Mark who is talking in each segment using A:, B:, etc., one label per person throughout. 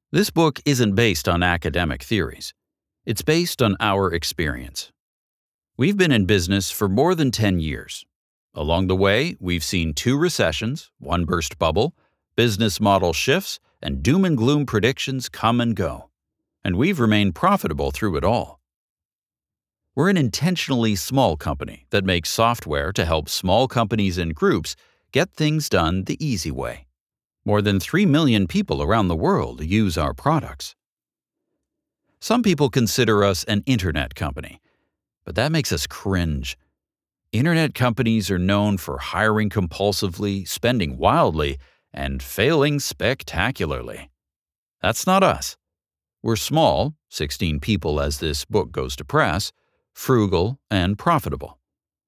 A: This book isn't based on academic theories. It's based on our experience. We've been in business for more than 10 years. Along the way, we've seen 2 recessions, 1 burst bubble, business model shifts, and doom and gloom predictions come and go. And we've remained profitable through it all. We're an intentionally small company that makes software to help small companies and groups get things done the easy way. More than 3 million people around the world use our products. Some people consider us an internet company, but that makes us cringe. Internet companies are known for hiring compulsively, spending wildly, and failing spectacularly. That's not us. We're small, 16 people as this book goes to press, frugal, and profitable.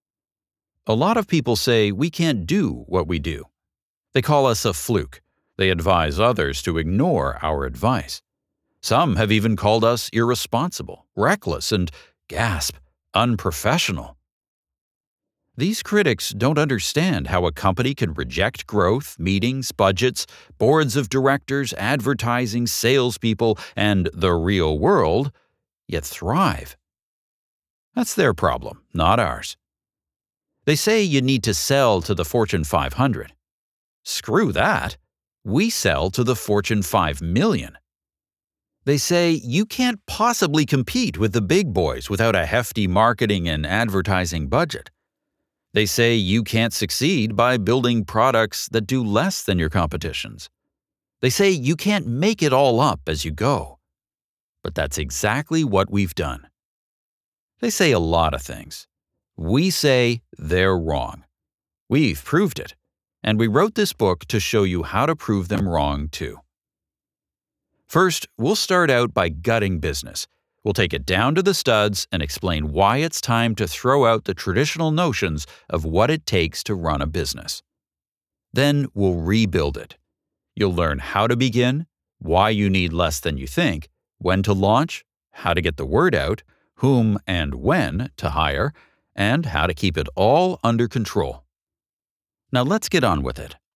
A: A lot of people say we can't do what we do. They call us a fluke. They advise others to ignore our advice. Some have even called us irresponsible, reckless, and, gasp, unprofessional. These critics don't understand how a company can reject growth, meetings, budgets, boards of directors, advertising, salespeople, and the real world, yet thrive. That's their problem, not ours. They say you need to sell to the Fortune 500. Screw that. We sell to the Fortune 5 million. They say you can't possibly compete with the big boys without a hefty marketing and advertising budget. They say you can't succeed by building products that do less than your competition's. They say you can't make it all up as you go. But that's exactly what we've done. They say a lot of things. We say they're wrong. We've proved it. And we wrote this book to show you how to prove them wrong too. First, we'll start out by gutting business. We'll take it down to the studs and explain why it's time to throw out the traditional notions of what it takes to run a business. Then we'll rebuild it. You'll learn how to begin, why you need less than you think, when to launch, how to get the word out, whom and when to hire, and how to keep it all under control. Now let's get on with it.